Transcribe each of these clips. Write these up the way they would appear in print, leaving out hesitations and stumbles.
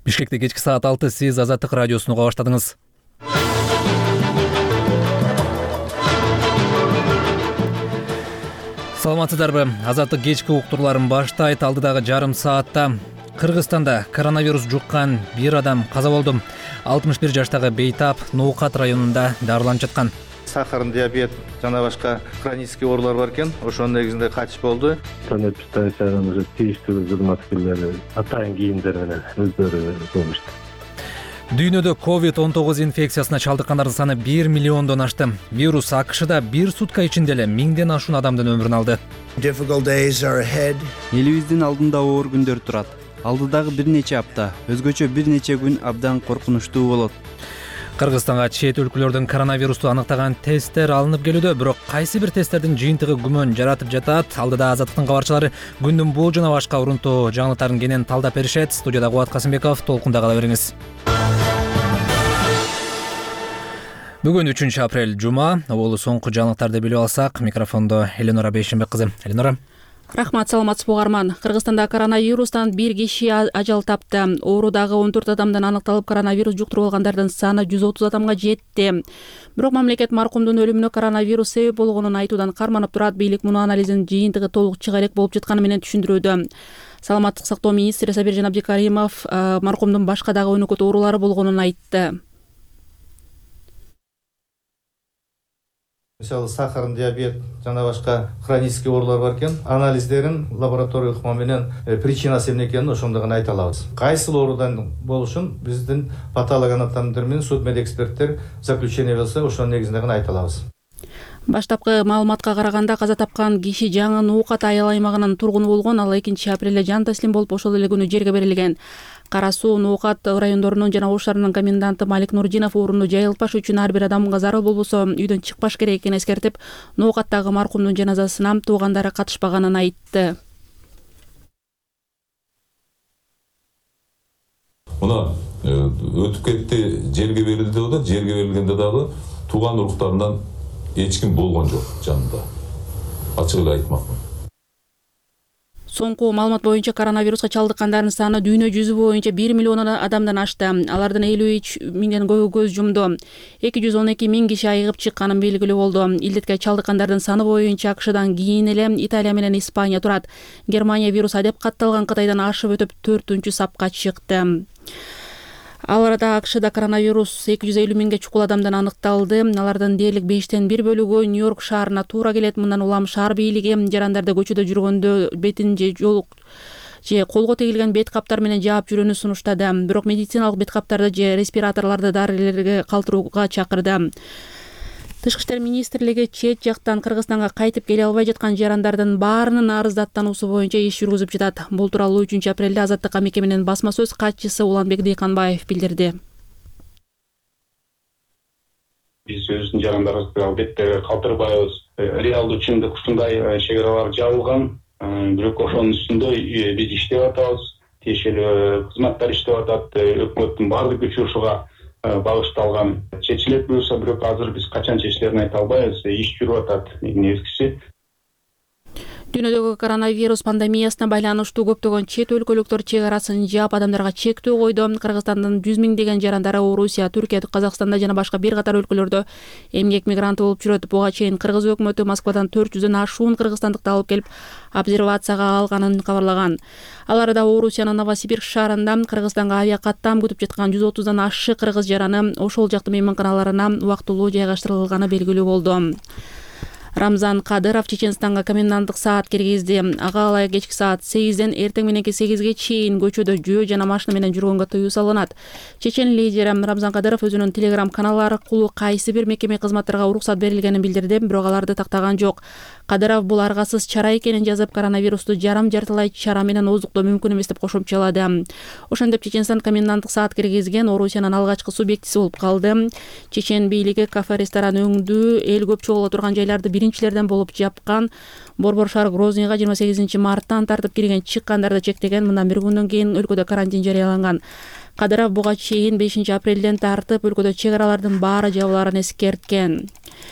Бишкекте кечки саат 6 сиз Азаттык радиосун уга баштадыңыз. Саламатсыздарбы? Азаттык кечки уктурларын баштайт. Алдыдагы жарым саатта Кыргызстанда коронавирус жуккан бир адам каза болду. 61 жаштагы Бейтап Ноокат районунда дарыланып жаткан. Сахар, диабет жана башка хронический оорулар бар экен. Ошонун негизинде кайтыш болду. Санэпидстанциядан уже тийиштүү кызматкерлери атайын кийимдер менен өздөрү көмүштү. Дүйнөдө COVID-19 инфекциясына чалдыккандардын саны 1 миллиондон ашты. Вирус АКШда бир сутка ичинде эле 1000ден ашуун адамдын өмүрүн алды. Элибиздин алдында оор күндөр турат. Алдыдагы бир нече апта, өзгөчө бир нече күн абдан коркунучтуу болот. Кыргызстанга чет өлкөлөрдөн коронавирусту аныктаган тесттер алынып келүүдө, бирок кайсы бир тесттердин жыйынтыгы күмөн жаратып жатат. Алдыда Азаттыктын кабарчылары күндүн бул жана башка урунтуу жаңылыктарын кенен талдап беришет. Студияда Кубат Касымбеков, толкунда кала бериңиз. Бүгүн 3 апрель жума. Оболу соңку жаңылыктарды билип алсак, микрофондо Эленора Бейшенбек кызы. Эленора. Рахмат, саламатсызбы угарман. Кыргызстанда коронавирустан бир киши ажал тапты. Оорудагы 14 адамдан аныкталып, коронавирус жуктуруп алгандардын саны 130 адамга жетти. Бирок мамлекет маркумдун өлүмүнө коронавирус себеп болгонун айтуудан карманып турат. Бийлик муну анализдин жыйынтыгы толук чыга элек болуп жатканы менен түшүндүрүүдө. Саламаттык сактоо министри Сабиржан Абдикаримов маркумдун башка дагы өнөкөт оорулары болгонун айтты. Мисалы сахар, диабет жана башка хронический оорулар бар экен. Анализдерин лабораториялык ыкма менен причинасы эмне экенин ошондо гана айта алабыз. Кайсыл оорудан болушун биздин патологоанатомдор менен судмедэксперттер заключение берсе, ошонун негизинде гана айта алабыз. Баштапкы маалыматка караганда каза тапкан киши жаңы Ноокат айыл аймагынын тургуну болгон. Ал 2 апрелде жан таслим болуп, ошол эле күнү жерге берилген. Кара Суу, Ноокат райондорунун жана ош шаарынын коменданты Малик Нурдинов орунду жайылтпаш үчүн ар бир адамга зарыл болбосо үйдөн чыкпаш керек экенин эскертип, Ноокаттагы маркумдун жаназасына туугандары катышпаганын айтты. Мына өтүп кетти, жерге берилди деп, жерге берилгенде дагы тууган уруктарынан эч ким болгон жок жанында. Ачык эле айтмакмын. Соңку маалымат боюнча коронавируска чалдыккандардын саны дүйнө жүзү боюнча 1 миллион адамдан ашты. Алардын 53 миңден көбү көз жумду. 212 миң киши айыгып чыкканын белгилүү болду. Илдетке чалдыккандардын саны боюнча АКШдан кийин эле Италия менен Испания турат. Германия вирус адеп катталган Кытайдан ашып өтүп 4-сапка чыкты. Ал арада АКШда коронавирус 250 миңге чукул адамдан аныкталды. Алардын дээрлик 5тен 1 бөлүгү Нью-Йорк шаарына туура келет. Мындан улам шаар бийлиги жарандарды көчөдө жүргөндө бетин же колго тегилген бет каптар менен жаап жүрүүнү сунуштады. Бирок медициналык бет каптарды же респираторлорду дарылерге калтырууга чакырды. Тышкы иштер министрлиги чет жактан Кыргызстанга кайтып келе албай жаткан жарандардын баарынын арыздаттануусу боюнча иш жүргүзүп жатат. Бул тууралуу 3 апрелде Азаттыкка мекеменин басма сөз катчысы Уланбек Дыйканбаев билдирди. Биз өзүбүздүн жарандарыбызды албетте калтырбайбыз. Реалдуу чындык ушундай, чекаралар жабылган. Бирок ошонун үстүндө биз иштеп атабыз. Тиешелүү кызматтар иштеп атат. Өкмөттүн баардык күчү ушуга багышталган. Чечилет буюрса, бирок азыр биз качан чечилерин айта албайбыз. Иш жүрүп атат негизгиси. Дүйнөдөгү коронавирус пандемиясына байланыштуу көптөгөн чет өлкөлүктөр чек арасын жаап, адамдарга чектөө койду. Кыргызстандын 100 миңдеген жарандары Орусия, Түркия, Казакстанда жана башка бир катар өлкөлөрдө эмгек мигранты болуп жүрөт. Буга чейин Кыргыз өкмөтү Москвадан 400дөн ашуун кыргызстандыкты алып келип обсервацияга алганын кабарлаган. Ал арада Орусиянын Новосибирск шаарында Кыргызстанга авиакаттам күтүп жаткан 130дан ашык кыргыз жараны ошол жактын мейманканаларына убактылуу жайгаштырылганы белгилүү болду. Рамзан Кадыров Чеченстанга коменданттык саат киргизди. Ага алай кечки саат 8ден эртең мененки 8ге чейин көчөдө жөө жана машина менен жүргөнгө тыюу салынат. Чечен лидери Рамзан Кадыров өзүнүн Telegram каналы аркылуу кайсы бир мекеме кызматтарга уруксат берилгенин билдирди, бирок аларды тактаган жок. Кадыров бул аргасыз чара экенин жазып, коронавирусту жарым-жартылай чара менен оздуктоо мүмкүн эмес деп кошумчалады. Ошондоп Чеченстан коменданттык саат киргизген Орусиянын алгачкы субъектиси болуп калды. Чечен бийлиги кафе, ресторан өңдүү, эл көп чогула турган жайларды биринчилерден болуп жапкан. Борбор шаар Грозныйга 28 марттан тартып кирген чыккандарды чектеген. Мындан бир күндөн кийин өлкөдө карантин жарыяланган. Кадыров буга чейин 5 апрелден тартып өлкөдө чек аралардын баары жабыларын эскерткен.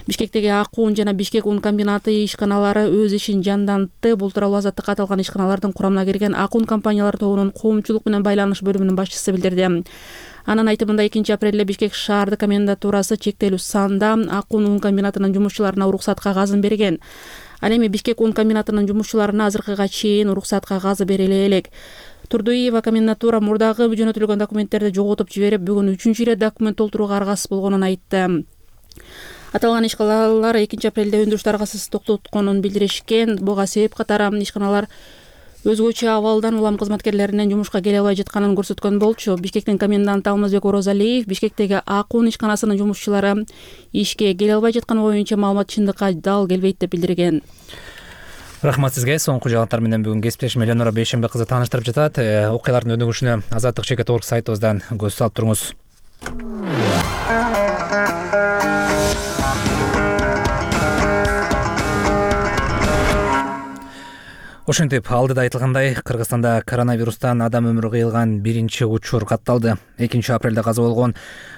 Бишкектеги Ак Un жана Бишкек Un комбинаты ишканалары өз ишин жандантты. Бул тууралуу Азаттыкка аталган ишканалардын курамына кирген Ак Un компаниялар тобунун коомчулук менен байланыш бөлүмүнүн башчысы билдирди. Анын айтымында 2 апрелде Бишкек шаардык комендатурасы чектелүү санда Ак Un комбинатынын жумушчуларына уруксат кагазын берген. Ал эми Бишкек Un комбинатынын жумушчуларына азыркыга чейин уруксат кагазы бериле элек. Турдуиева комендатура мурдагы жөнөтүлгөн документтерди жоготуп жиберип, бүгүн 3-ирет документ толтурууга аргасыз болгонун айтты. Аталган ишканалар 2 апрелде өндүрүштү аргасыз токтотконун билдиришкен. Буга себеп катары ишканалар өзгөчө абалдан улам кызматкерлеринин жумушка келе албай жатканын көрсөткөн болчу. Бишкектин коменданты Алмазбек Орозалиев Бишкектеги Ак Un ишканасынын жумушчулары ишке келе албай жатканы боюнча маалымат чындыкка дал келбейт деп билдирген. Рахмат сизге. Соңку жаңылыктар менен бүгүн кесиптешим Эленора Бейшенбек кызы тааныштырып жатат. Окуялардын өнүгүшүнө Азаттык.org сайтыбыздан көз салып туруңуз. Ошентип, алдыда айтылгандай, Кыргызстанда коронавирустан адам өмүрү кыйылган биринчи учур катталды. 2 апрелде каза болгон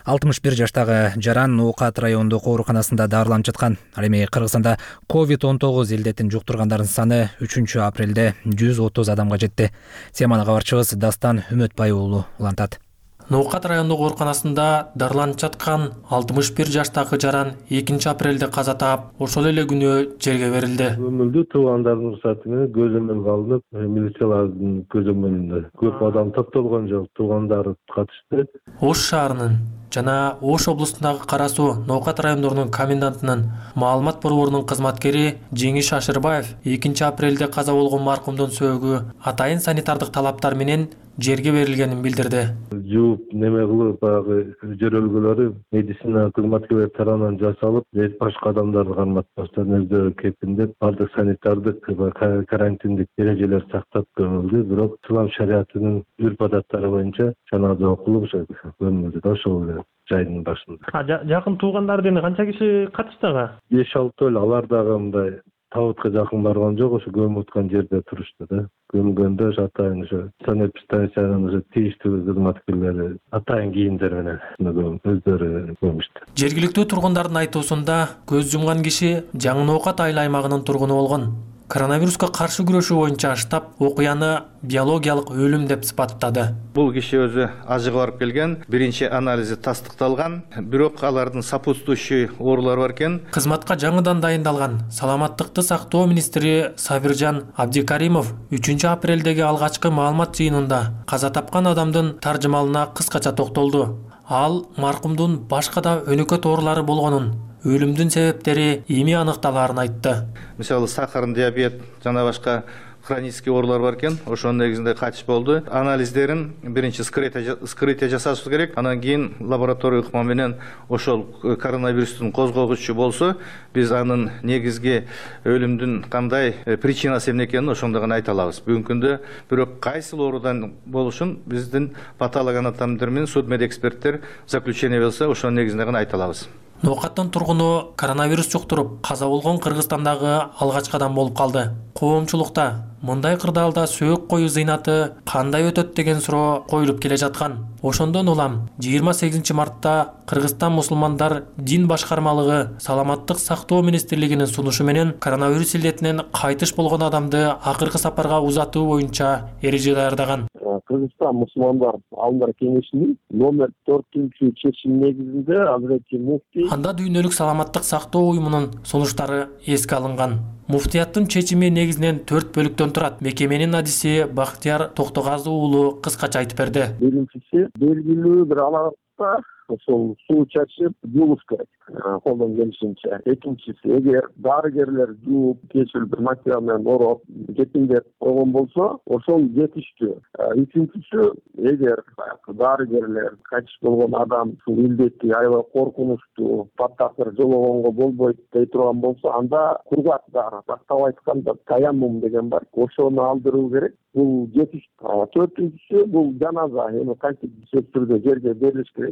61 жаштагы жаран Ноокат райондук ооруканасында дарыланып жаткан. Ал эми Кыргызстанда COVID-19 илдетин жуктургандардын саны 3 апрелде 130 адамга жетти. Теманы кабарчыбыз Дастан Үмөтбай уулу улантат. Ноокат райондук ооруканасында дарыланып жаткан 61 жаштагы жаран 2 апрелде каза таап, ошол эле күнү жерге берилди. Көмүлдү туугандардын уруксаты менен көзөмөлгө алынып, милициялардын көзөмөлүндө көп адам топтолгон жок, туугандар катышты. Ош шаарынын жана Ош облусундагы кара суу Ноокат райондорунун комендантынын маалымат борборунун кызматкери Жеңиш Ашырбаев 2 апрелде каза болгон маркумдун сөөгү атайын санитардык талаптар менен жерге берилгенин билдирди. Жууп неме кылып, баягы жөрөлгөлөрү медицина кызматкерлери тарабынан жасалып, башка адамдарды карматпастан өздөрү кепиндеп, бардык санитардык, карантиндик эрежелер сактап көмүлдү. Бирок ислам шариятынын үрп адаттары боюнча жаназа окулуп көмүлдү. Ошол эле жайдын башында. Жакын туугандардын канча киши катыштыга? 5-6 эле, алар дагы мындай табытка жакын барган жок, ошо көмүлгөн жерде турушту да. Көмгөндө атайын ошо санэпидстанциянын тийиштүү кызматкерлери атайын кийимдер менен өздөрү көмүштү. Жергиликтүү тургундардын айтуусунда көз жумган киши Жаңы Ноокат айыл аймагынын тургуну болгон. Коронавируска каршы күрөшүү боюнча штаб окуяны биологиялык өлүм деп сыпаттады. Бул киши өзү ажыга барып келген, биринчи анализи тастыкталган, бирок алардын сопутствующий оорулары бар экен. Кызматка жаңыдан дайындалган саламаттыкты сактоо министри Сабиржан Абдикаримов 3 апрелдеги алгачкы маалымат жыйынында каза тапкан адамдын таржымалына кыскача токтолду. Ал маркумдун башка да өнөкөт оорулары болгонун, өлүмдүн себептери эми аныкталаарын айтты. Мисалы сахарный диабет жана башка хронический оорулар бар экен, ошонун негизинде катыш болду. Анализдерин биринчи скрытие жасашыбыз керек, анан кийин лаборатория ыкма менен ошол коронавирустун козгогучу болсо, биз анын негизги өлүмдүн кандай причинасы эмне экенин ошондо гана айта алабыз. Бүгүнкү күндө бирок кайсыл оорудан болушун биздин патологоанатомдор менен судмедэксперттер заключение берсе, ошонун негизинде гана айта алабыз. Ноокаттын тургуну коронавирус жуктуруп каза болгон Кыргызстандагы алгачкы адам болуп калды. Коомчулукта мындай кырдаалда сөөк коюу зыйнаты кандай өтөт деген суроо коюлуп келе жаткан. Ошондон улам 28 мартта Кыргызстан мусулмандар дин башкармалыгы Саламаттык сактоо министрлигинин сунушу менен коронавирус илдетинен кайтыш болгон адамды акыркы сапарга узатуу боюнча эреже даярдаган. Кыргызстан мусулмандар алымдар кеңешинин номер 4-чечими негизинде Азирети муфтий анда дүйнөлүк саламаттык сактоо уюмунун сунуштары эске алынган. Муфтияттын чечими негизинен 4 бөлүктөн турат. Мекеменин адиси Бактияр Токтогазы уулу кыскача айтып берди. Биринчиси белгилүү бир алакта ошол суу чачып жууш керек. Колдон келишинче. Экинчиси, эгер дарыгерлер жууп, кесилип материал менен ороп, кепиндеп койгон болсо, ошол жетиштүү. Үчүнчүсү, эгер дарыгерлер кайтыш болгон адам ушул илдетти аябай коркунучтуу, паттакыр жологонго болбойт дей турган болсо, анда кургак дары, бактап айтканда таяммум деген бар. Ошону алдыруу керек. Бул жетиштүү. Төртүнчүсү, бул жаназа, эми кантип түрдө жерге берилиш керек. Жаназа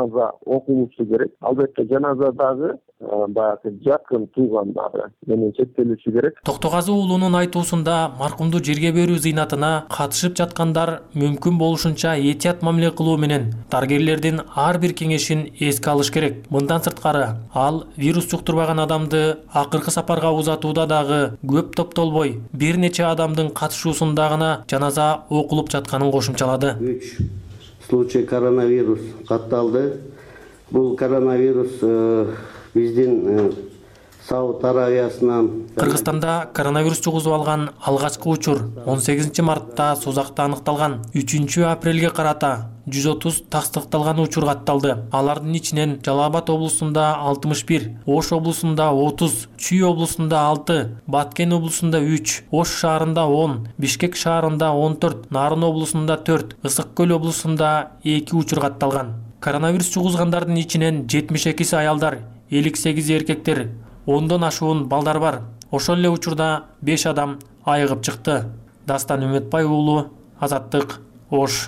жаназа окулушу керек. Албетте жаназадагы баягы жакын туугандары менен чектелиши керек. Токтогазы уулунун айтуусунда маркумду жерге берүү зыйнатына катышып жаткандар мүмкүн болушунча этият мамиле кылуу менен дарыгерлердин ар бир кеңешин эске алыш керек. Мындан сырткары ал вирус жуктурбаган адамды акыркы сапарга узатууда дагы көп топтолбой бир нече адамдын катышуусунда гана жаназа окулуп жатканын кошумчалады. 3 случай коронавирус катталды. Бул коронавирус биздин Сауд Аравиясынан Кыргызстанда коронавирус жугузуп алган алгачкы учур 18 мартта Созакта аныкталган. 3 апрелге карата 130 тастыкталган учур катталды. Алардын ичинен Жалал Абад облусунда 61, Ош облусунда 30, Чүй облусунда 6, Баткен облусунда 3, Ош шаарында 10, Бишкек шаарында 14, Нарын облусунда 4, Ысык Көл облусунда 2 учур катталган. Коронавирус жугузгандардын ичинен 72 аялдар, 58 эркектер, 10дон ашуун балдар бар. Ошол эле учурда 5 адам айыгып чыкты. Дастан Үмөтбай уулу, Азаттык, Ош.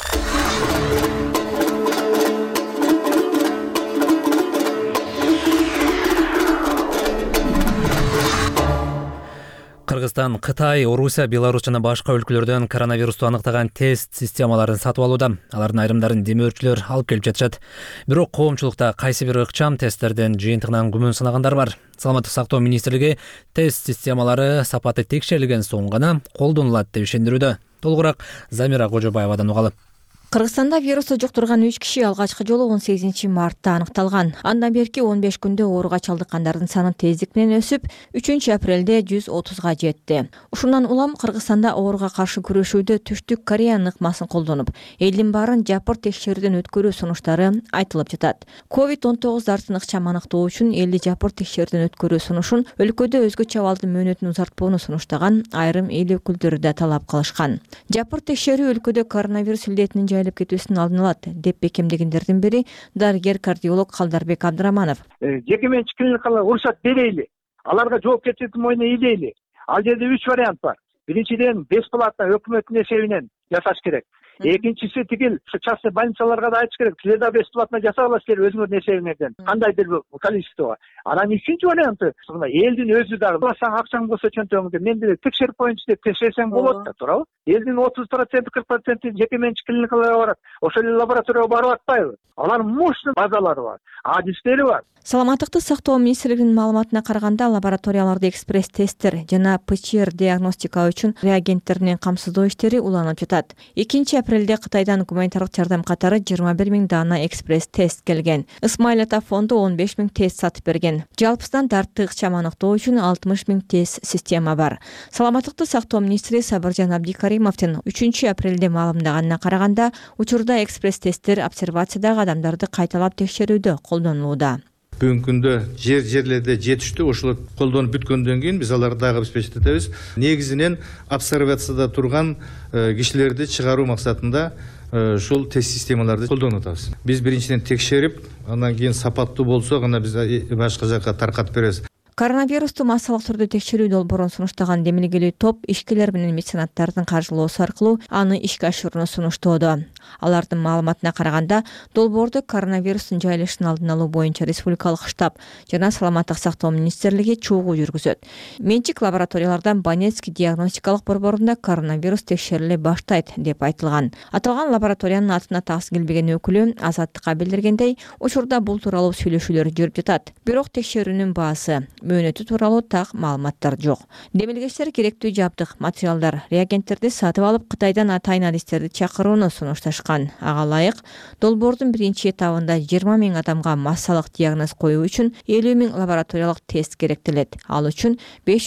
Кыргызстан, Кытай, Орусия, Беларусь жана башка өлкөлөрдөн коронавирусту аныктаган тест системаларын сатып алууда. Алардын айрымдарын демөөрчүлөр алып келип жатышат. Бирок коомчулукта кайсы бир ыкчам тесттерден жыйынтыгынан күмөн санагандар бар. Саламаттык сактоо министрлиги тест системалары сапаты текшерилген соң гана колдонулат деп ишендирүүдө. Толугураак Замира Кожобаевадан угалы. Кыргызстанда вирусту жуктурган 3 киши алгачкы жолу 18 мартта аныкталган. Андан берки 15 күндө ооруга чалдыккандардын саны тездик менен өсүп, 3 апрелде 130га жетти. Ушундан улам Кыргызстанда ооруга каршы күрөшүүдө Түштүк Кореянын ыкмасын колдонуп, элдин баарын жапыр текшерүүдөн өткөрүү сунуштары айтылып жатат. COVID-19 дартын ыкчам аныктоо үчүн элди жапыр текшерүүдөн өткөрүү сунушун өлкөдө өзгөчө абалдын мөөнөтүн узартпоону сунуштаган айрым эл өкүлдөрү да талап кылышкан. Жапыр текшерүү өлкөдө коронавирус илдетинин кетүүсүн алдын алат деп бекемдегендердин бири дарыгер кардиолог Калдарбек Абдыраманов. Жеке менчик клиникаларга уруксат берейли, аларга жоопкерчиликти мойнуна ийдейли. Ал жерде 3 вариант бар. Биринчиден бесплатно өкмөттүн эсебинен жасаш керек. Экинчиси тигил частный больницаларга да айтыш керек. Силер да бесплатно жасап аласыздар өзүңөрдүн эсебиңерден. Кандайдыр бир количествого. Анан үчүнчү варианты элдин өзү дагы алсаң акчаң болсо чөнтөгүңдө мен деле текшерип коеюнчу деп текшерсең болот да, туурабы? Элдин 30%, 40% жеке менчик клиникаларга барат. Ошол эле лабораторияга барып атпайбы? Алардын мощный базалары бар, адистери бар. Саламаттыкты сактоо министрлигинин маалыматына караганда, лабораторияларда экспресс-тесттер жана ПЧР диагностика үчүн реагенттеринен камсыздоо иштери уланып жатат. 2 апрелде Кытайдан гуманитардык жардам катары 21 000 дана экспресс-тест келген. Исмаил Ата фонду 15 000 тест сатып берген. Жалпысынан дартты ыкчам аныктоо үчүн 60 000 тест система бар. Саламаттыкты сактоо министри Сабыржан Абдикаримовдун 3 апрелде маалымдаганына караганда, учурда экспресс-тесттер обсервациядагы адамдарды кайталап текшерүүдө колдонулууда. Бүгүнкү күндө жерлерде жетиштүү, ошол колдонуп бүткөндөн кийин биз аларды дагы обеспечить. Негизинен обсервацияда турган кишилерди чыгаруу максатында ушул тест системаларды колдонуп атабыз. Биз биринчиден текшерип, андан кийин сапаттуу болсо гана биз башка жакка таркатып беребиз. Коронавирусту массалык түрдө текшерүү долбоорун сунуштаган демилгелүү топ ишкерлер менен меценаттардын каржылоосу аркылуу аны ишке ашырууну сунуштоодо. Алардын маалыматына караганда, долбоорду коронавирустун жайылышын алдын алуу боюнча республикалык штаб жана саламаттык сактоо министрлиги чогуу жүргүзөт. Менчик лабораториялардан Банецкий диагностикалык борборунда коронавирус текшериле баштайт деп айтылган. Аталган лабораториянын атына таксы келбеген өкүлү Азаттыкка билдиргендей, учурда бул тууралуу сүйлөшүүлөр жүрүп жатат. Бирок текшерүүнүн баасы, мөөнөтү тууралуу так маалыматтар жок. Демилгечтер керектүү жабдык, материалдар, реагенттерди сатып алып, Кытайдан атайын адистерди чакырууну сунушташкан. Ага ылайык, долбоордун биринчи этабында 20 000 адамга массалык диагноз коюу үчүн 50 000 лабораториялык тест керектелет. Ал үчүн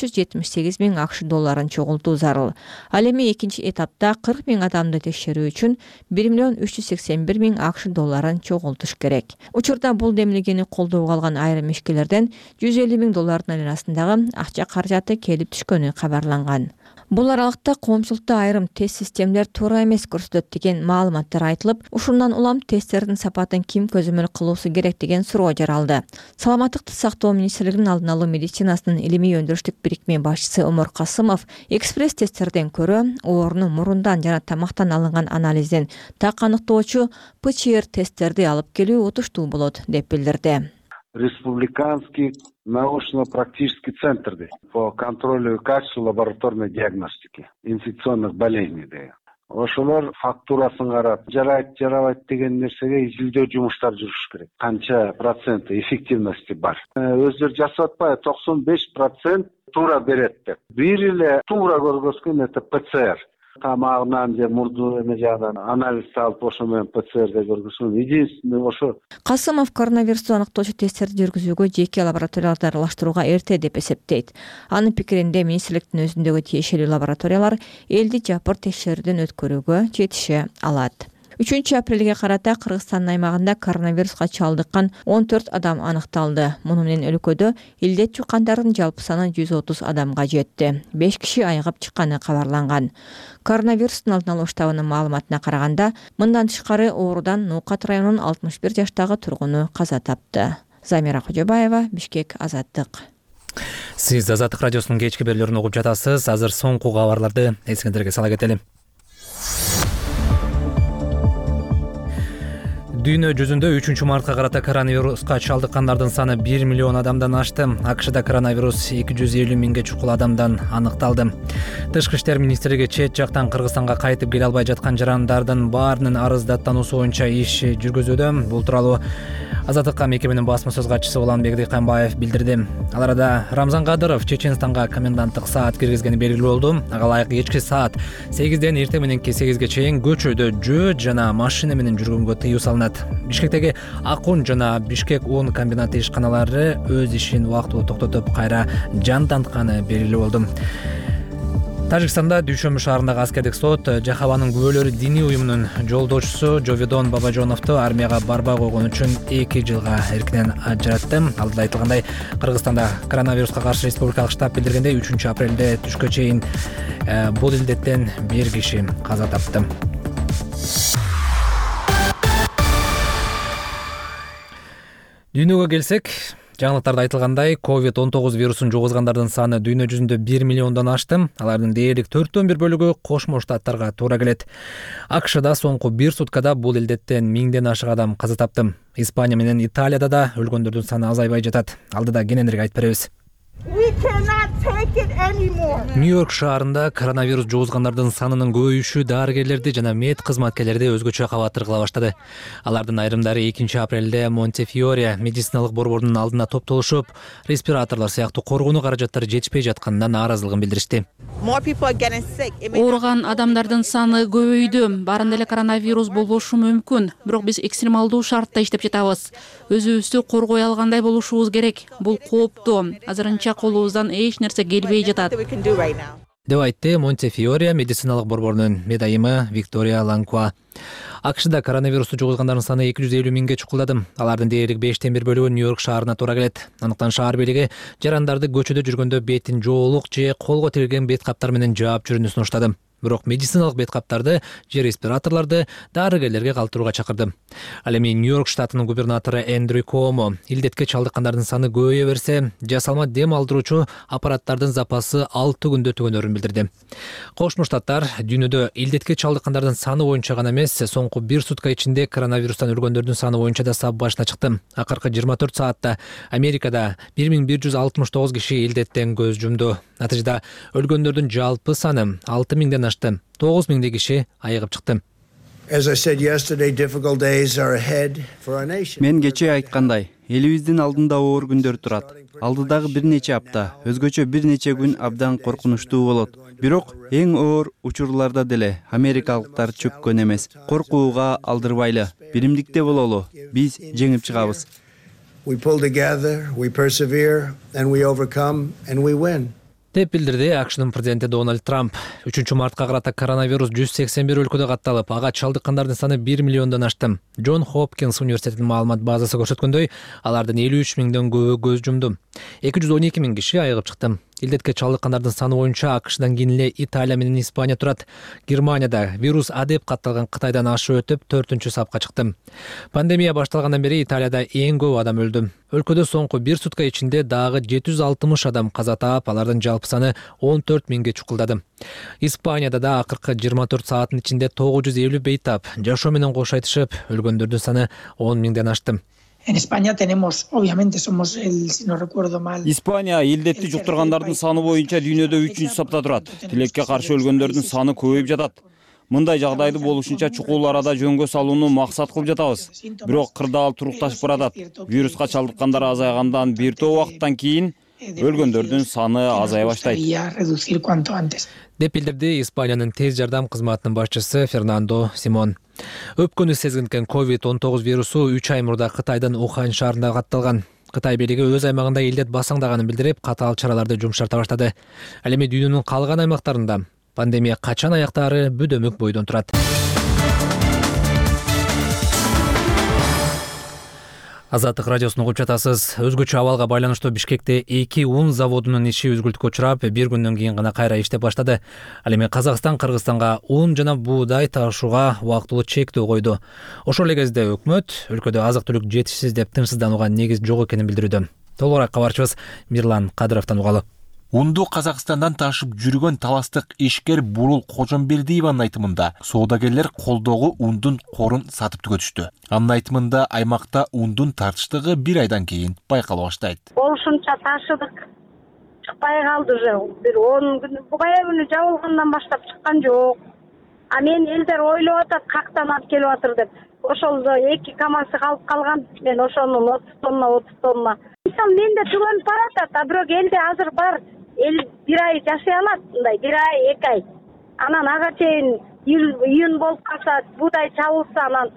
578 000 акш долларын чогултуу зарыл. Ал эми экинчи этапта 40 000 адамды текшерүү үчүн 1 381 000 акш долларын чогултуш керек. Учурда бул демилгени колдоого алган айрым ишкерлерден 150 000 доллардын айланасындагы акча каражаты келип түшкөнү кабарланган. Бул аралыкта коомчулукта айрым тест системалер туура эмес көрсөтөт деген маалыматтар айтылып, ушундан улам тесттердин сапатын ким көзөмөл кылуусу керек деген суроо жаралды. Саламаттыкты сактоо министрлигинин алдын алуу медицинасынын илимий өндүрүштүк бирикме башчысы Омар Касымов экспресс тесттерден көрө оорууну мурундан жана тамактан алынган анализден так аныктоочу ПЧР тесттерди алып келүү утуштуу болот деп билдирди. Республиканский научно-практический центр по контролю и качеству лабораторной диагностики инфекционных болезней. Ошолор фактурасын карап, жарайт деген нерсеге изилдөө жумуштар жүрүш керек. Канча процент эффективности бар. Өздөрү жасап атпайбы, 95% туура берет деп. Бир эле туура көргөзгөн это ПЦР. Тамагынан же мурду эме жагынан анализ алып ошо менен ПЦРде көргөзгөн. Единственный ошо. Касымов коронавирусту аныктоочу тесттерди жүргүзүүгө жеке лабораторияларды аралаштырууга эрте деп эсептейт. Анын пикиринде министрликтин өзүндөгү тиешелүү лабораториялар элди жапыр текшерүүдөн өткөрүүгө жетише алат. 3 апрелге карата Кыргызстандын аймагында коронавируска чалдыккан 14 адам аныкталды. Муну менен өлкөдө илдет жуккандардын жалпы саны 130 адамга жетти. 5 киши айыгып чыкканы кабарланган. Коронавирустун алдын алуу штабынын маалыматына караганда, мындан тышкары оорудан Нукат районунун 61 жаштагы тургуну каза тапты. Замира Кожобаева, Бишкек, Азаттык. Сиз Азаттык радиосунун кечки берүүлөрүн угуп жатасыз. Азыр соңку кабарларды эсиңиздерге сала кетели. Дүйнө жүзүндө 3 мартка карата коронавируска чалдыккандардын саны 1 миллион адамдан ашты. АКШда коронавирус 250 миңге чукул адамдан аныкталды. Тышкы иштер министрлиги чет жактан Кыргызстанга кайтып келе албай жаткан жарандардын баарынын арыз даттануусу боюнча иш жүргүзүүдө. Бул тууралуу Азаттыкка мекеменин басма сөз катчысы Уланбек Дыйканбаев билдирди. Ал арада Рамзан Кадыров Чеченстанга коменданттык саат киргизгени белгилүү болду. Ага ылайык кечки саат 8ден эртең мененки 8ге чейин көчөдө жөө жана машина менен жүргөнгө тыюу салынат. Бишкектеги Акун жана Бишкек un комбинаты ишканалары өз ишин убактылуу токтотуп кайра жандантканы белгилүү болду. Тажикстанда Дүйшөмбү шаарындагы аскердик сот Жахаванын күбөлөрү диний уюмунун жолдошусу Жовидон Бабажоновду армияга барбай койгон үчүн 2 жылга эркинен ажыратты. Алдыда айтылгандай, Кыргызстанда коронавируска каршы республикалык штаб билдиргендей 3 апрелде түшкө чейин бул илдеттен 1 киши каза тапты. Дүйнөгө келсек, жаңылыктарда айтылгандай, COVID-19 вирусун жугузгандардын саны дүйнө жүзүндө 1 миллиондон ашты. Алардын дээрлик 4/1 бөлүгү Кошмо Штаттарга туура келет. АКШда соңку 1 суткада бул илдеттен 1000ден ашык адам каза тапты. Испания менен Италияда да өлгөндөрдүн саны азайбай жатат. Алдыда кененирээк айтып беребиз. Нью-Йорк шаарында коронавирус жугузгандардын санынын көбөйүшү дарыгерлерди жана мед кызматкерлерди өзгөчө кабаттыр кыла баштады. Алардын айрымдары 2 апрелде Монтефиоре медициналык борборунун алдына топтолушуп, респираторлор сыяктуу коргонуу каражаттары жетишпей жатканына нааразылыгын билдиришти. Ооруган адамдардын саны көбөйдү. Барында эле коронавирус болушу мүмкүн, бирок биз экстремалдуу шартта иштеп жатабыз. Өзүбүздү коргой алгандай болушубуз керек. Бул кооптуу. Азырынча колубуздан эч нерсе келбей жатат. Деп айтты Монтефиоре медициналык борборунун медайымы Виктория Ланкуа. АКШда коронавирусту жугузгандардын саны 250 миңге чукулдады. Алардын дээрлик 5/1 бөлүгү Нью-Йорк шаарына туура келет. Андыктан шаар бийлиги жарандарды көчөдө жүргөндө бетин жоолук же колго тирелген бет каптар менен жаап жүрүүнү сунуштады. Бирок медициналык бет каптарды же респираторлорду дарыгерлерге калтырууга чакырды. Ал эми Нью-Йорк штатынын губернатору Эндрю Куомо илдетке чалдыккандардын саны көбөйө берсе, жасалма дем алдыруучу аппараттардын запасы 6 күндө түгөнөрүн билдирди. Кошмо Штаттар дүйнөдө илдетке чалдыккандардын саны боюнча гана эмес, соңку 1 сутка ичинде коронавирустан өлгөндөрдүн саны боюнча да сап башына чыкты. Акыркы 24 саатта Америкада 1169 киши илдеттен көз жумду. Натыйжада өлгөндөрдүн жалпы саны 6000ден ашты. 9000 киши айыгып чыкты. Мен кечээ айткандай, элибиздин алдында оор күндөр турат. Алдыдагы бир нече апта, өзгөчө бир нече күн абдан коркунучтуу болот. Бирок эң оор учурларда деле америкалыктар чөккөн эмес. Коркууга алдырбайлы, биримдикте бололу. Биз жеңип чыгабыз. Деп билдирди АКШнын президенти Дональд Трамп. 3 мартка карата коронавирус 181 өлкөдө катталып, ага чалдыккандардын саны 1 миллиондон ашты. Джон Хопкинс университетинин маалымат базасы көрсөткөндөй, алардын 53 миңден көбү көз жумду. 212 000 киши айыгып чыкты. Илдетке чалдыккандардын саны боюнча АКШдан кийин эле Италия менен Испания турат. Германияда вирус А деп катталган Кытайдан ашып өтүп 4-чү сапка чыкты. Пандемия башталгандан бери Италияда эң көп адам өлдү. Өлкөдө соңку 1 сутка ичинде дагы 760 адам каза таап, алардын жалпы саны 14 000ге чукулдады. Испанияда да акыркы 24 сааттын ичинде 950 бейтап жашоо менен кош айтышып, өлгөндөрдүн саны 10 000ден ашты. En España tenemos, obviamente, somos si no recuerdo mal. Испания илдетти жуктургандардын саны боюнча дүйнөдө 3-чү сапта турат. Тилекке каршы өлгөндөрдүн саны көбөйүп жатат. Мындай жагдайды болушунча чукул арада жөнгө салууну максат кылып жатабыз. Бирок кырдаал турукташып баратат. Вируска чалдыккандар азайгандан бир топ убакыттан кийин өлгөндөрдүн саны азая баштайт деп билдирди Испаниянын тез жардам кызматынын башчысы Фернандо Симон. Өпкөнү сезгинкен COVID-19 вирусу 3 ай мурда Кытайдын Ухань шаарында катталган. Кытай бийлиги өз аймагында илдет басаңдаганын билдирип, катаал чараларды жумшарта баштады. Ал эми дүйнөнүн калган аймактарында пандемия качан аяктаары бөдөмөк бойдон турат. Азаттык радиосун угуп жатасыз. Өзгөчө абалга байланыштуу Бишкекте 2 un заводунун иши үзгүлтүккө учурап, бир күндөн кийин гана кайра иштеп баштады. Ал эми Казакстан Кыргызстанга un жана буудай ташууга убактылуу чектөө койду. Ошол эле кезде өкмөт өлкөдө азык-түлүк жетишсиз деп тынчсызданууга негиз жок экенин билдирүүдө. Толугураак кабарчыбыз Мирлан Кадыровдон угалы. Унду Казакстандан ташып жүргөн таластык ишкер Бурул Кожомбердиеванын айтымында соодагерлер колдогу ундун корун сатып түгөтүштү. Анын айтымында аймакта ундун тартыштыгы бир айдан кийин байкала баштайт. Болушунча ташыдык, чыкпай калды уже. Бир 10 күн, бугай күнү жабылгандан баштап чыккан жок. А мен элдер ойлоп атат, кактан алып келип атыр деп. Ошол 2 камазы калып калган. Мен ошонун 30 тонна. Мисалы менде түгөнүп баратат, а бирок элде азыр бар. Эл бир ай жашай алат, мындай бир ай, 2 ай. Анан ага чейин июнь болуп калса, буудай чабылса, анан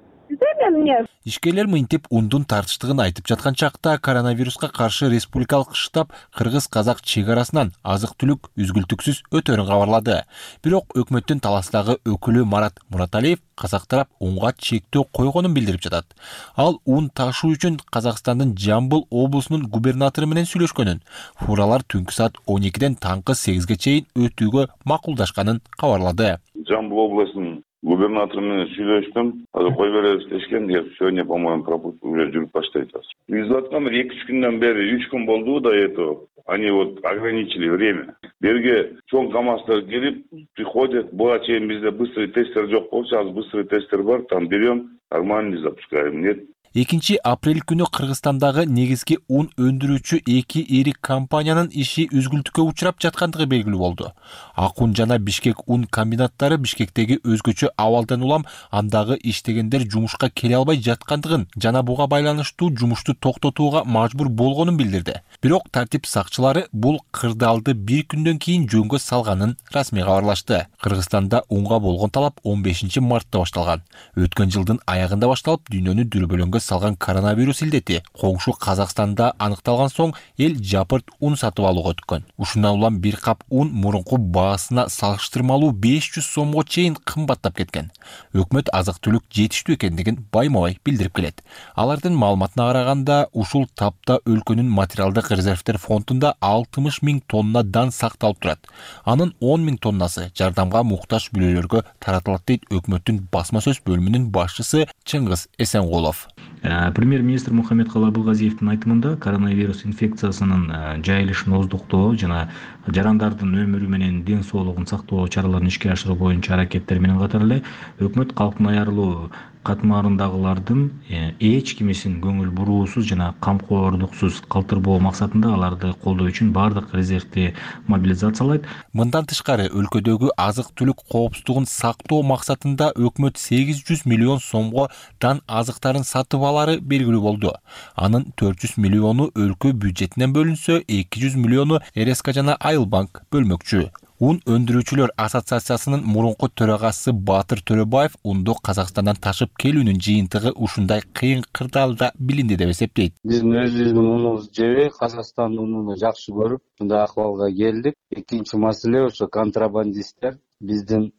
Ишкерлер мынтип ундун тартыштыгын айтып жаткан чакта коронавируска каршы республикалык штаб кыргыз-казак чек арасынан азык-түлүк үзгүлтүксүз өтөрүн кабарлады. Бирок өкмөттүн таластагы өкүлү Марат Мураталиев казак тарап унга чектөө койгонун билдирип жатат. Ал ун ташуу үчүн Казакстандын Жамбыл облусунун губернатору менен сүйлөшкөнүн, фуралар түнкү саат 12ден таңкы 8ге чейин өтүүгө макулдашканын кабарлады. Жамбыл облусунун губернатор менен сүйлөштүм. Азыр кой беребиз дешкен, сегодня, по-моему, пропуск уже жүрүп баштайт. Биз атканда 2-3 күндөн бери 3 күн болду да они вот ограничили время. Берге чоң камаздар келип приходят, буга чейин бизде быстрый тестер жок болчу, азыр быстрый тестер бар, там берем, нормально запускаем. Нет. 2 апрель күнү Кыргызстандагы негизги ун өндүрүүчү 2 ири компаниянын иши үзгүлтүккө учурап жаткандыгы белгилүү болду. Акун жана Бишкек ун комбинаттары Бишкектеги өзгөчө абалдан улам андагы иштегендер жумушка келе албай жаткандыгын жана буга байланыштуу жумушту токтотууга мажбур болгонун билдирди. Бирок тартип сакчылары бул кырдаалды бир күндөн кийин жөнгө салганын расмий кабарлашты. Кыргызстанда унга болгон талап 15 мартта башталган. Өткөн жылдын аягында башталып, дүйнөнү дүрбөлөңгө салган коронавирус илдети коңшу Казакстанда аныкталган соң эл жапырт ун сатып алууга өткөн. Ушундан улам бир кап ун мурунку баасына салыштырмалуу 500 сомго чейин кымбаттап кеткен. Өкмөт азык-түлүк жетиштүү экендигин байма-бай билдирип келет. Алардын маалыматына караганда, ушул тапта өлкөнүн материалдык резервдер фондунда 60 000 тонна дан сакталып турат. Анын 10 000 тоннасы жардамга муктаж бүлөлөргө таратылат дейт өкмөттүн басма сөз бөлүмүнүн башчысы Чыңгыз Эсенгулов. Премьер-министр Мухаммедкалы Абылгазиевдин айтымында коронавирус инфекциясынын жайылышын оздуктоо жана жарандардын өмүрү менен ден соолугун сактоо чараларын ишке ашыруу боюнча аракеттер менен катар эле өкмөт калктын аярылуу катмарындагылардын эч кимисин көңүл буруусуз жана камкордуксуз калтырбоо максатында аларды колдоо үчүн бардык резервди мобилизациялайт. Мындан тышкары өлкөдөгү азык-түлүк коопсуздугун сактоо максатында өкмөт 800 миллион сомго дан азыктарын сатып алары белгилүү болду. Анын 400 миллиону өлкө бюджетинен бөлүнсө, 200 миллиону РСК жана Айылбанк бөлмөкчү. Ун өндүрүүчүлөр ассоциациясынын мурунку төрагасы Батыр Төрөбаев унду Казакстандан ташып келүүнүн жыйынтыгы ушундай кыйын кырдаалда билинди деп эсептейт. Биздин өзүбүздүн унубузду жебей, Казакстандын унуну жакшы көрүп, мындай акыбалга келдик. Экинчи маселе ошо контрабандисттер биздин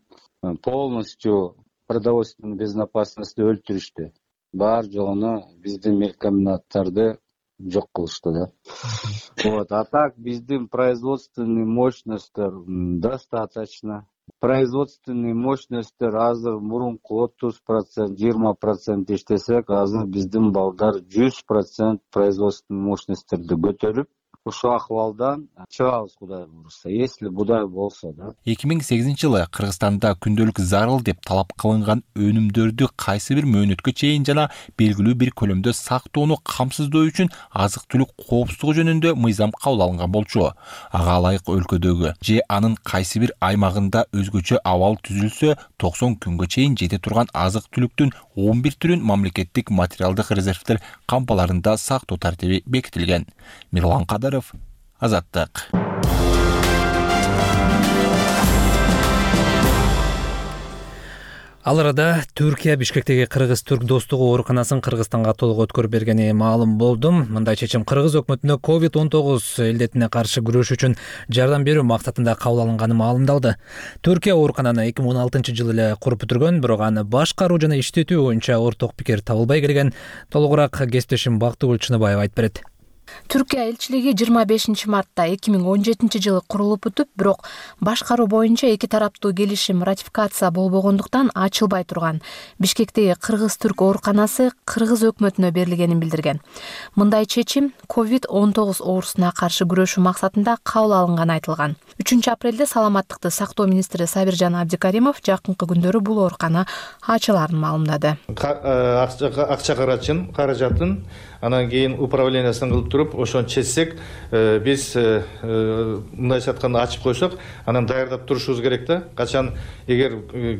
полностью продовольственный безопасностьты өлтүрүштү. Бар жогуна биздин мелкомбинаттарды жок кылышты да. Вот, а так биздин производственный мощностьтер достаточно. Производственный мощностьтер азыр мурунку 30%, 20% иштесек, азыр биздин балдар 100% производственный мощностьтерди көтөрүп, ушул акыбалдан чыгабыз Кудай буйрса, если будай болсо да. 2008-жылы Кыргызстанда күндөлүк зарыл деп талап кылынган өнүмдөрдү кайсы бир мөөнөткө чейин жана белгилүү бир көлөмдө сактоону камсыздоо үчүн азык-түлүк коопсуздугу жөнүндө мыйзам кабыл алынган болчу. Ага ылайык өлкөдөгү же анын кайсы бир аймагында өзгөчө абал түзүлсө 90 күнгө чейин жете турган азык-түлүктүн 11 түрүн мамлекеттик материалдык резервдер кампаларында сактоо тартиби бекитилген. Мирлан Кадыров, Азаттык. Ал арада Түркия Бишкектеги Кыргыз-Түрк достугу ооруканасын Кыргызстанга толук өткөрүп бергени маалым болду. Мындай чечим Кыргыз өкмөтүнө COVID-19 илдетине каршы күрөш үчүн жардам берүү максатында кабыл алынганы маалымдалды. Түркия оорукананы 2016-жылы эле куруп бүтүргөн, бирок аны башкаруу жана иштетүү боюнча орток пикир табылбай келген. Толугураак кесиптешим Бактыгүл Чыныбаева айтып берет. Түркия элчилиги 25 мартта 2017 жылы курулуп бүтүп, бирок башкаруу боюнча эки тараптуу келишим ратификация болбогондуктан ачылбай турган. Бишкектеги Кыргыз-Түрк ооруканасы Кыргыз өкмөтүнө берилгенин билдирген. Мындай чечим COVID-19 оорусуна каршы күрөшүү максатында кабыл алынганы айтылган. 3-апрелде саламаттыкты сактоо министри Сабиржан Абдикаримов жакынкы күндөрү бул оорукана ачыларын маалымдады. Акча каражатын анан кийин управлениясын кылып туруп, ошону чечсек, биз мындайча айтканда ачып койсок, анан даярдап турушубуз керек да. Качан эгер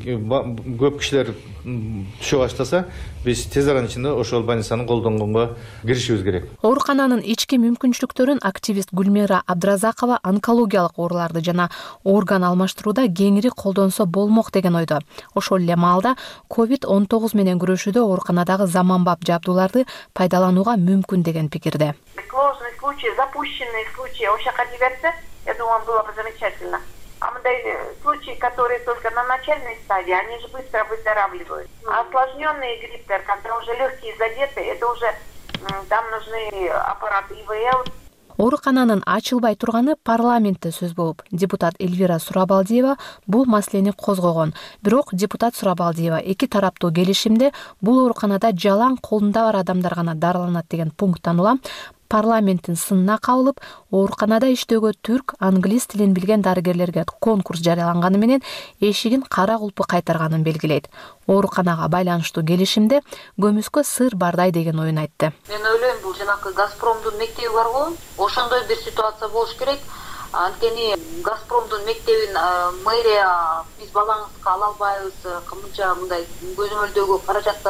көп кишилер түшө баштаса, биз тез арада ичинде ошол больницаны колдонгонго киришибиз керек. Оорукананын ички мүмкүнчүлүктөрүн активист Гүлмира Абдразакова онкологиялык ооруларды жана орган алмаштырууда кеңири колдонсо болмок деген ойдо. Ошол эле маалда COVID-19 менен күрөшүүдө ооруканадагы заманбап жабдууларды пайдаланууга мүмкүн деген пикирде. Сложный случай, запущенные случаи ОШК-9, я думаю, было бы замечательно. А случаи, которые только на начальной стадии, они же быстро выздоравливают. А осложненные гриппы, когда уже легкие задеты, это уже там нужны аппараты ИВЛ. Оорукананын ачылбай турганы парламентте сөз болуп, депутат Эльвира Сурабалдиева бул маселени козгогон. Бирок депутат Сурабалдиева эки тараптуу келишимде бул ооруканада жалаң колунда бар адамдар гана дарыланат деген пункттан улам парламенттин сынына кабылып, ооруканада иштөөгө түрк, англис тилин билген дарыгерлерге конкурс жарыяланганы менен эшигин кара кулпу кайтарганын белгилейт. Ооруканага байланыштуу келишимде көмүскө сыр бардай деген оюн айтты. Мен ойлойм, бул жанакы Газпромдун мектеби бар го, ошондой бир ситуация болуш керек. Анткени Газпромдун мектебин мэрия биз балаңызга ала албайбыз, кымынча мындай көзөмөлдөгү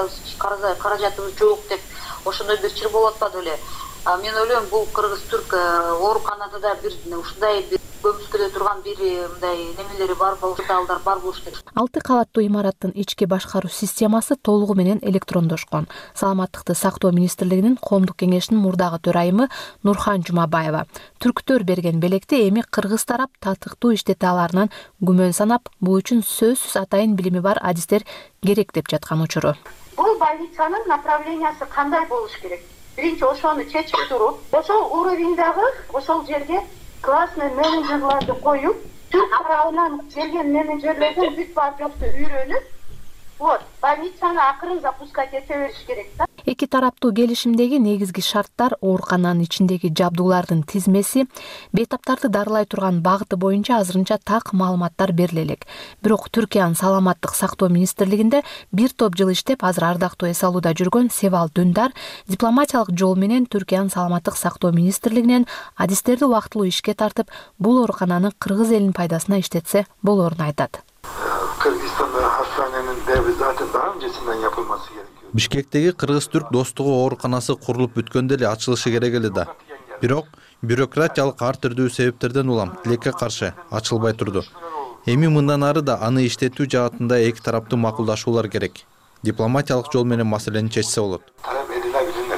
каражатыбыз жок деп ошондой бир чыр болуп атпады беле. Мен ойлойм, бул Кыргыз-Түрк ооруканада да бир ушундай бир көмүскөдө турган бир мындай немелери бар болуш, далдар бар болуш керек. 6 кабаттуу имараттын ички башкаруу системасы толугу менен электрондошкон. Саламаттыкты сактоо министрлигинин коомдук кеңешинин мурдагы төрайымы Нурхан Жумабаева түрктөр берген белекти эми кыргыз тарап татыктуу иштете аларынан күмөн санап, бул үчүн сөзсүз атайын билими бар адистер керек деп жаткан учуру. Бул больницанын направлениясы кандай болуш керек? Биринчи ошону чечип туруп, ошол уровеньдагы ошол жерге классный менеджерларды коюп, түрк тарабынан келген менеджерлердин бүт бар жокту үйрөнүп, вот, больницаны акырын запускать эте бериш керек да. Эки тараптуу келишимдеги негизги шарттар оорукананын ичиндеги жабдуулардын тизмеси, бейтаптарды дарылай турган багыты боюнча азырынча так маалыматтар бериле элек. Бирок Түркиянын саламаттык сактоо министрлигинде бир топ жыл иштеп, азыр ардактуу эс алууда жүргөн Севал Дүндар дипломатиялык жол менен Түркиянын саламаттык сактоо министрлигинен адистерди убактылуу ишке тартып, бул оорукананы кыргыз элинин пайдасына иштетсе болоорун айтат. Кыргызстанда hastanenin devri zaten daha öncesinden yapılması gerekiyor. Бишкектеги Кыргыз-Түрк достугу ооруканасы курулуп бүткөндө эле ачылышы керек эле да. Бирок бюрократиялык ар түрдүү себептерден улам тилекке каршы ачылбай турду. Эми мындан ары да аны иштетүү жаатында эки тараптуу макулдашуулар керек. Дипломатиялык жол менен маселени чечсе болот.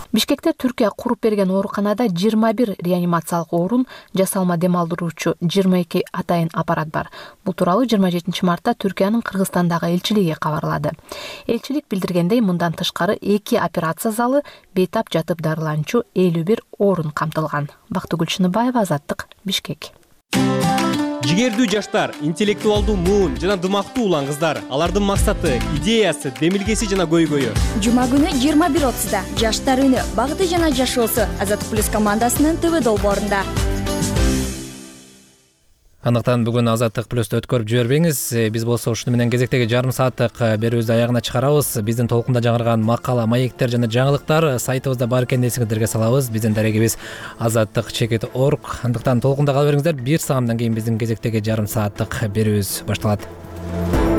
Бишкекте Түркия куруп берген ооруканада 21 реанимациялык орун, жасалма дем алдыруучу 22 атайын аппарат бар. Бул тууралуу 27 мартта Түркиянын Кыргызстандагы элчилиги кабарлады. Элчилик билдиргендей, мындан тышкары 2 операция залы, бейтап жатып дарыланчу 51 орун камтылган. Бактыгүл Шыныбаева, Азаттык, Бишкек. Жигердүү жаштар, интеллектуалдуу муун жана дымактуу улан кыздар. Алардын максаты, идеясы, демилгеси жана көйгөйү. Жума күнү 21:30да Жаштар үнү, багыты жана жашоосу Азаттык плюс командасынын ТВ долбоорунда. Андыктан бүгүн Азаттык плюсту өткөрүп жибербеңиз. Биз болсо ушуну менен кезектеги жарым сааттык берүүбүздү аягына чыгарабыз. Биздин толкунда жаңырган макала, маектер жана жаңылыктар сайтыбызда бар экенин эсиңиздерге салабыз. Биздин дарегибиз azattik.org. Андыктан толкунда кала бериңиздер. 1 саамдан кийин биздин кезектеги жарым сааттык берүүбүз башталат.